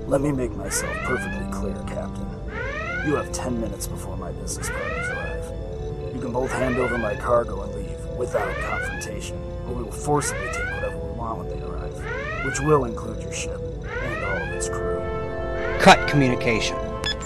Let me make myself perfectly clear, Captain. You have 10 minutes before my business partners arrive. You can both hand over my cargo and leave without confrontation, or we will forcibly take whatever we want when they arrive, which will include your ship and all of its crew. Cut communication.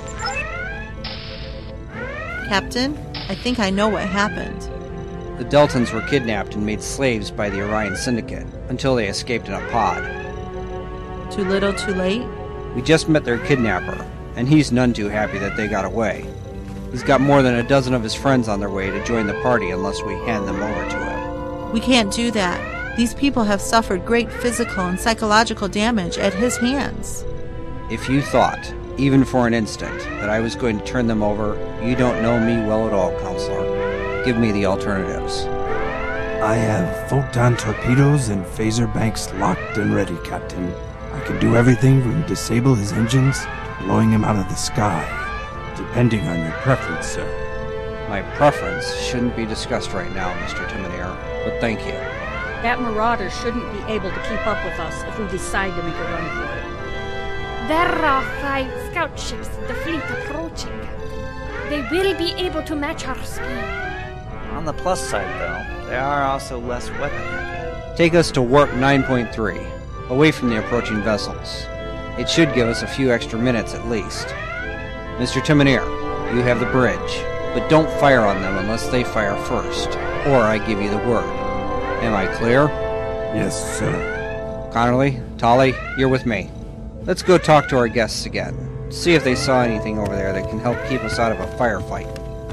Captain, I think I know what happened. The Deltans were kidnapped and made slaves by the Orion Syndicate until they escaped in a pod. Too little, too late? We just met their kidnapper, and he's none too happy that they got away. He's got more than a dozen of his friends on their way to join the party unless we hand them over to him. We can't do that. These people have suffered great physical and psychological damage at his hands. If you thought, even for an instant, that I was going to turn them over, you don't know me well at all, Counselor. Give me the alternatives. I have photon torpedoes and phaser banks locked and ready, Captain. I can do everything from disable his engines to blowing him out of the sky, depending on your preference, sir. My preference shouldn't be discussed right now, Mr. Timoneer, but thank you. That marauder shouldn't be able to keep up with us if we decide to make a run for it. There are 5 scout ships in the fleet approaching, Captain. They will be able to match our speed. On the plus side, though, they are also less weapon-heavy. Take us to warp 9.3, away from the approaching vessels. It should give us a few extra minutes at least. Mr. Timoneer, you have the bridge, but don't fire on them unless they fire first, or I give you the word. Am I clear? Yes, sir. Connerly, Tolly, you're with me. Let's go talk to our guests again. See if they saw anything over there that can help keep us out of a firefight.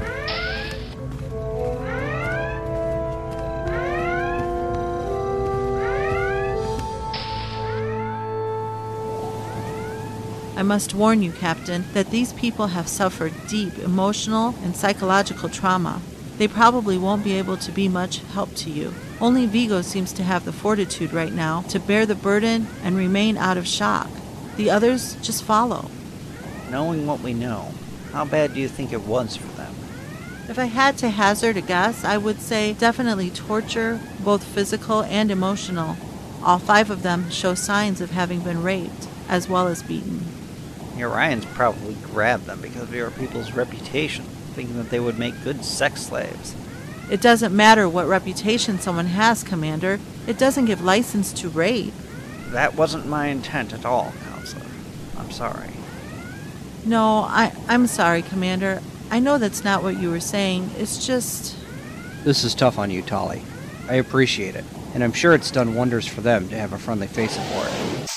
I must warn you, Captain, that these people have suffered deep emotional and psychological trauma. They probably won't be able to be much help to you. Only Vigo seems to have the fortitude right now to bear the burden and remain out of shock. The others just follow. Knowing what we know, how bad do you think it was for them? If I had to hazard a guess, I would say definitely torture, both physical and emotional. All 5 of them show signs of having been raped, as well as beaten. The Orions probably grabbed them because of your people's reputation, thinking that they would make good sex slaves. It doesn't matter what reputation someone has, Commander. It doesn't give license to rape. That wasn't my intent at all, Counselor. I'm sorry. No, I'm sorry, Commander. I know that's not what you were saying. It's just... This is tough on you, Tolly. I appreciate it, and I'm sure it's done wonders for them to have a friendly face aboard.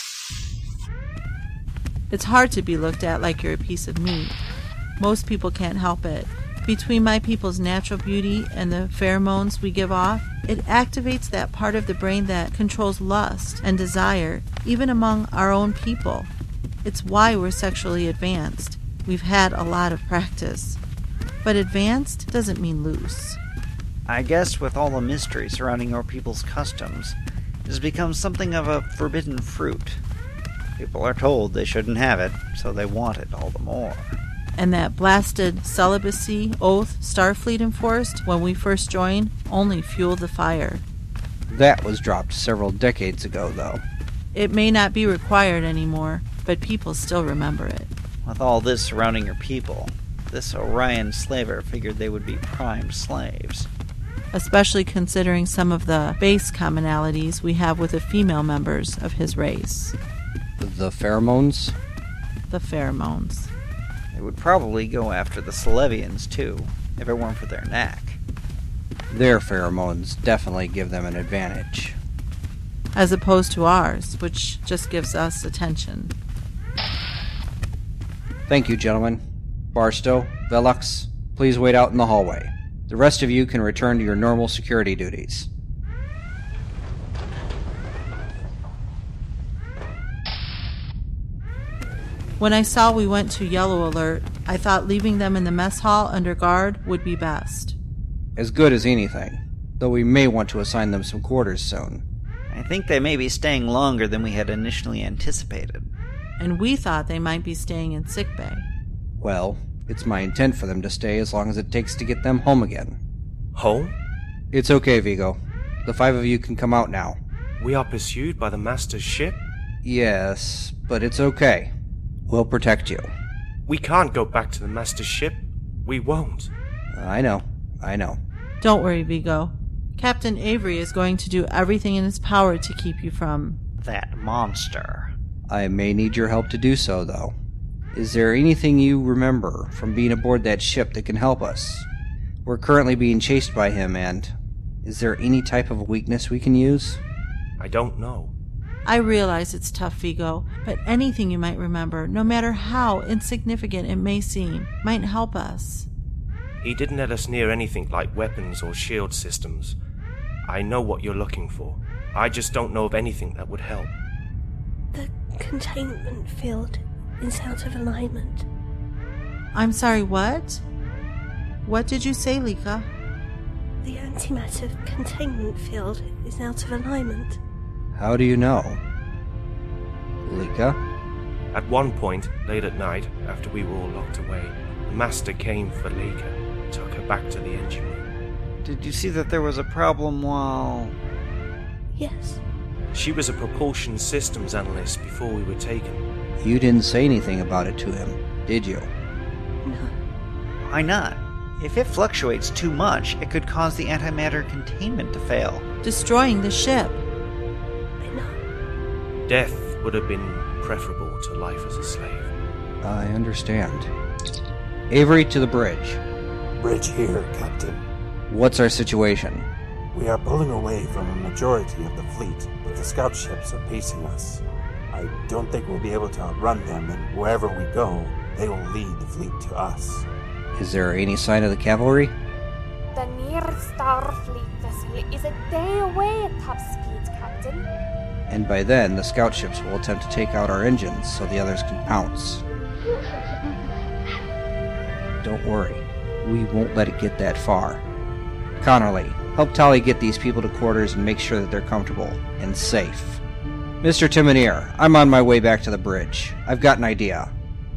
It's hard to be looked at like you're a piece of meat. Most people can't help it. Between my people's natural beauty and the pheromones we give off, it activates that part of the brain that controls lust and desire, even among our own people. It's why we're sexually advanced. We've had a lot of practice. But advanced doesn't mean loose. I guess with all the mystery surrounding your people's customs, it has become something of a forbidden fruit. People are told they shouldn't have it, so they want it all the more. And that blasted celibacy oath Starfleet enforced when we first joined only fueled the fire. That was dropped several decades ago, though. It may not be required anymore, but people still remember it. With all this surrounding your people, this Orion slaver figured they would be prime slaves. Especially considering some of the base commonalities we have with the female members of his race. The pheromones? The pheromones. They would probably go after the Celevians, too, if it weren't for their knack. Their pheromones definitely give them an advantage. As opposed to ours, which just gives us attention. Thank you, gentlemen. Barstow, Velux, please wait out in the hallway. The rest of you can return to your normal security duties. When I saw we went to yellow alert, I thought leaving them in the mess hall under guard would be best. As good as anything, though we may want to assign them some quarters soon. I think they may be staying longer than we had initially anticipated. And we thought they might be staying in sickbay. Well, it's my intent for them to stay as long as it takes to get them home again. Home? It's okay, Vigo. The 5 of you can come out now. We are pursued by the Master's ship? Yes, but it's okay. We'll protect you. We can't go back to the Master's ship. We won't. I know. Don't worry, Vigo. Captain Avery is going to do everything in his power to keep you from... That monster. I may need your help to do so, though. Is there anything you remember from being aboard that ship that can help us? We're currently being chased by him, and... Is there any type of weakness we can use? I don't know. I realize it's tough, Vigo, but anything you might remember, no matter how insignificant it may seem, might help us. He didn't let us near anything like weapons or shield systems. I know what you're looking for. I just don't know of anything that would help. The containment field is out of alignment. I'm sorry, what? What did you say, Lika? The antimatter containment field is out of alignment. How do you know? Lika? At one point, late at night, after we were all locked away, the Master came for Lika, took her back to the engine room. Did you see that there was a problem while... Yes. She was a propulsion systems analyst before we were taken. You didn't say anything about it to him, did you? No. Why not? If it fluctuates too much, it could cause the antimatter containment to fail. Destroying the ship. I know. Death would have been preferable to life as a slave. I understand. Avery, to the bridge. Bridge here, Captain. What's our situation? We are pulling away from a majority of the fleet, but the scout ships are pacing us. I don't think we'll be able to outrun them, and wherever we go, they will lead the fleet to us. Is there any sign of the cavalry? The nearest Starfleet vessel is a day away at top speed, Captain. And by then, the scout ships will attempt to take out our engines so the others can pounce. Don't worry, we won't let it get that far. Connerly, help Tali get these people to quarters and make sure that they're comfortable and safe. Mr. Timoneer, I'm on my way back to the bridge. I've got an idea.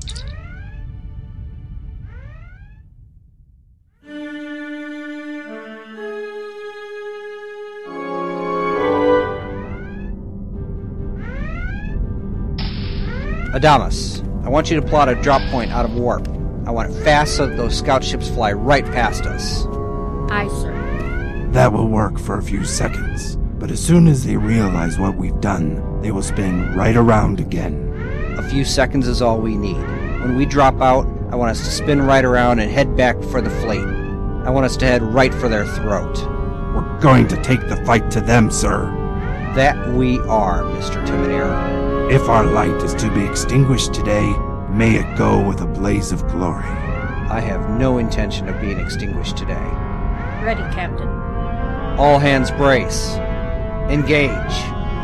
Adamas, I want you to plot a drop point out of warp. I want it fast so that those scout ships fly right past us. Aye, sir. That will work for a few seconds, but as soon as they realize what we've done, they will spin right around again. A few seconds is all we need. When we drop out, I want us to spin right around and head back for the fleet. I want us to head right for their throat. We're going to take the fight to them, sir. That we are, Mr. Timoneer. If our light is to be extinguished today, may it go with a blaze of glory. I have no intention of being extinguished today. Ready, Captain. All hands brace. Engage.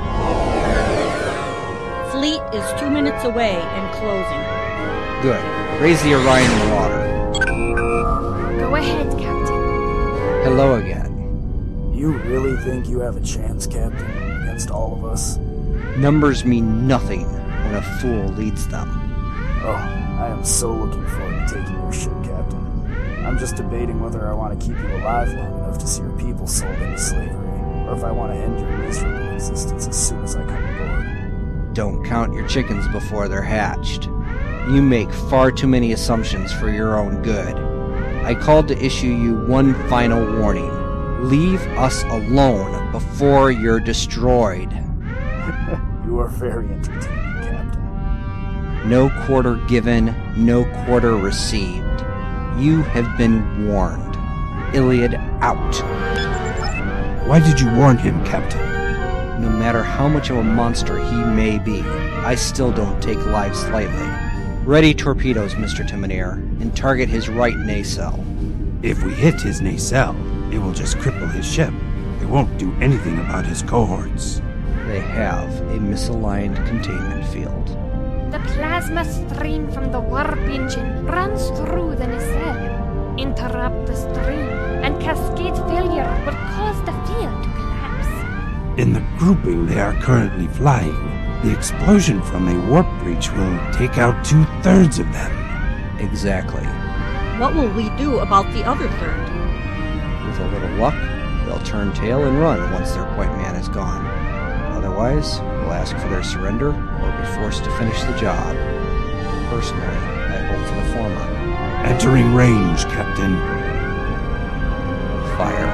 Fleet is 2 minutes away and closing. Good. Raise the Orion in the water. Go ahead, Captain. Hello again. You really think you have a chance, Captain, against all of us? Numbers mean nothing when a fool leads them. Oh, I am so looking forward to taking your ship, Captain. I'm just debating whether I want to keep you alive long enough to see your people sold into slavery, or if I want to end your miserable existence as soon as I come aboard. Don't count your chickens before they're hatched. You make far too many assumptions for your own good. I called to issue you one final warning. Leave us alone before you're destroyed. You are very entertaining, Captain. No quarter given, no quarter received. You have been warned. Iliad out. Why did you warn him, Captain? No matter how much of a monster he may be, I still don't take lives lightly. Ready torpedoes, Mr. Timoneer, and target his right nacelle. If we hit his nacelle, it will just cripple his ship. It won't do anything about his cohorts. They have a misaligned containment field. The plasma stream from the warp engine runs through the nacelle, interrupt the stream, and cascade failure will cause the field to collapse. In the grouping they are currently flying, the explosion from a warp breach will take out 2/3 of them. Exactly. What will we do about the other third? With a little luck, they'll turn tail and run once their point man is gone. Otherwise, we'll ask for their surrender or be forced to finish the job. Personally, I hope for the former. Entering range, Captain. Fire.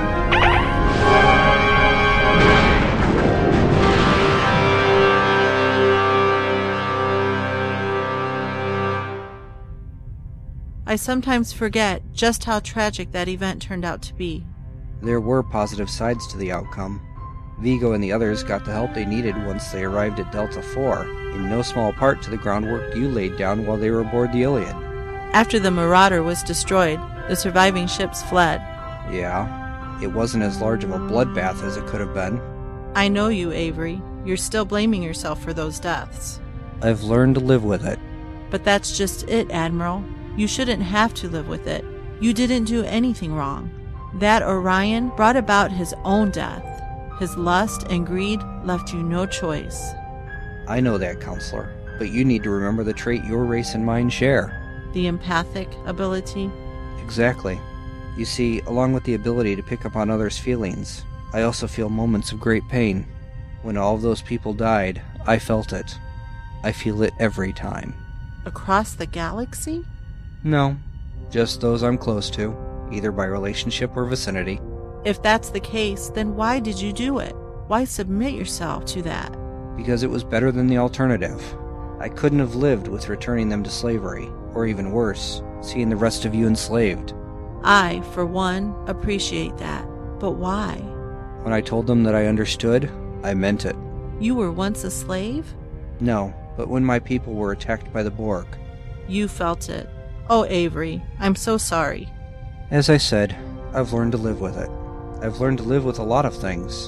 I sometimes forget just how tragic that event turned out to be. There were positive sides to the outcome. Vigo and the others got the help they needed once they arrived at Delta 4, in no small part to the groundwork you laid down while they were aboard the Iliad. After the Marauder was destroyed, the surviving ships fled. Yeah, it wasn't as large of a bloodbath as it could have been. I know you, Avery. You're still blaming yourself for those deaths. I've learned to live with it. But that's just it, Admiral. You shouldn't have to live with it. You didn't do anything wrong. That Orion brought about his own death. His lust and greed left you no choice. I know that, Counselor, but you need to remember the trait your race and mine share. The empathic ability? Exactly. You see, along with the ability to pick up on others' feelings, I also feel moments of great pain. When all of those people died, I felt it. I feel it every time. Across the galaxy? No, just those I'm close to, either by relationship or vicinity. If that's the case, then why did you do it? Why submit yourself to that? Because it was better than the alternative. I couldn't have lived with returning them to slavery, or even worse, seeing the rest of you enslaved. I, for one, appreciate that. But why? When I told them that I understood, I meant it. You were once a slave? No, but when my people were attacked by the Borg. You felt it. Oh, Avery, I'm so sorry. As I said, I've learned to live with it. I've learned to live with a lot of things.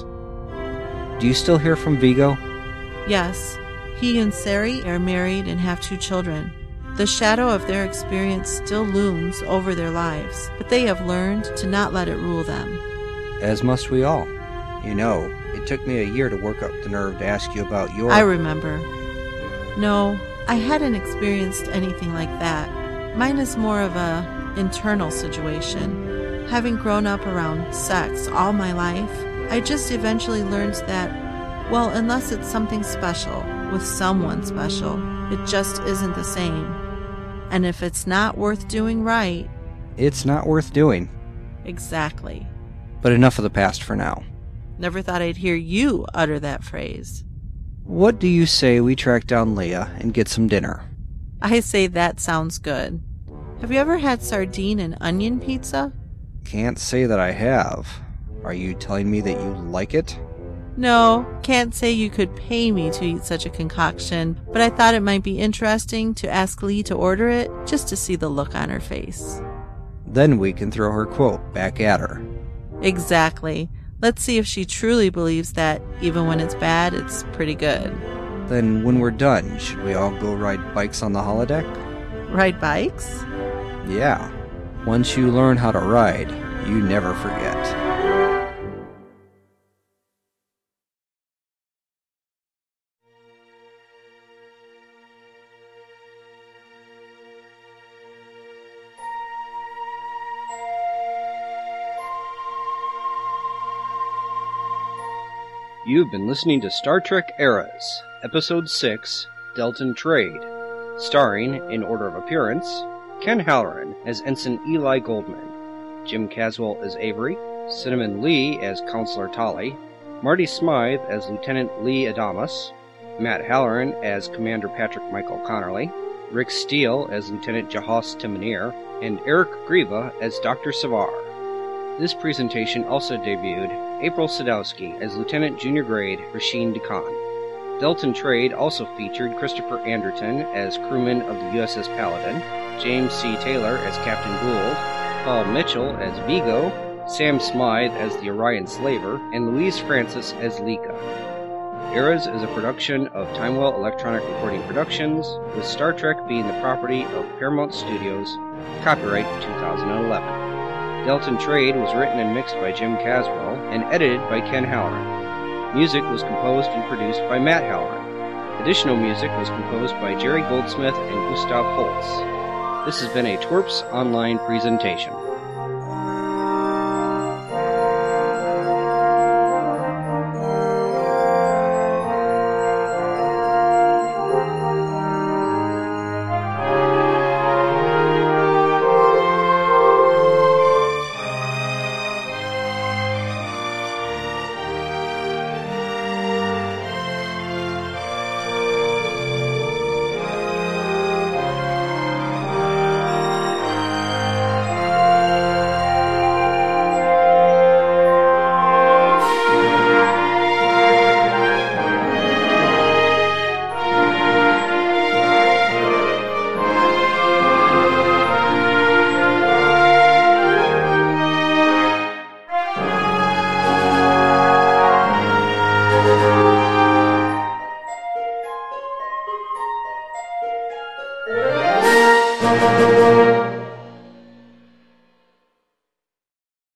Do you still hear from Vigo? Yes. He and Sari are married and have 2 children. The shadow of their experience still looms over their lives, but they have learned to not let it rule them. As must we all. You know, it took me a year to work up the nerve to ask you about your... I remember. No, I hadn't experienced anything like that. Mine is more of a internal situation. Having grown up around sex all my life, I just eventually learned that, well, unless it's something special, with someone special, it just isn't the same. And if it's not worth doing right... It's not worth doing. Exactly. But enough of the past for now. Never thought I'd hear you utter that phrase. What do you say we track down Leia and get some dinner? I say that sounds good. Have you ever had sardine and onion pizza? Can't say that I have. Are you telling me that you like it? No, can't say you could pay me to eat such a concoction, but I thought it might be interesting to ask Lee to order it, just to see the look on her face. Then we can throw her quote back at her. Exactly. Let's see if she truly believes that, even when it's bad, it's pretty good. Then when we're done, should we all go ride bikes on the holodeck? Ride bikes? Yeah. Once you learn how to ride, you never forget. You've been listening to Star Trek Eras, Episode 6, Delton Trade, starring, in order of appearance, Ken Halloran as Ensign Eli Goldman, Jim Caswell as Avery, Cinnamon Lee as Counselor Tolly, Marty Smythe as Lieutenant Lee Adamus, Matt Halloran as Commander Patrick Michael Connerly, Rick Steele as Lieutenant Jahos Timonir, and Eric Grieva as Dr. Savar. This presentation also debuted April Sadowski as Lieutenant Junior Grade Rasheen DeKhan. Delton Trade also featured Christopher Anderton as crewman of the USS Paladin, James C. Taylor as Captain Gould, Paul Mitchell as Vigo, Sam Smythe as the Orion Slaver, and Louise Francis as Lika. Eras is a production of Timewell Electronic Recording Productions, with Star Trek being the property of Paramount Studios, copyright 2011. Delton Trade was written and mixed by Jim Caswell and edited by Ken Halloran. Music was composed and produced by Matt Halloran. Additional music was composed by Jerry Goldsmith and Gustav Holtz. This has been a Twerps Online presentation.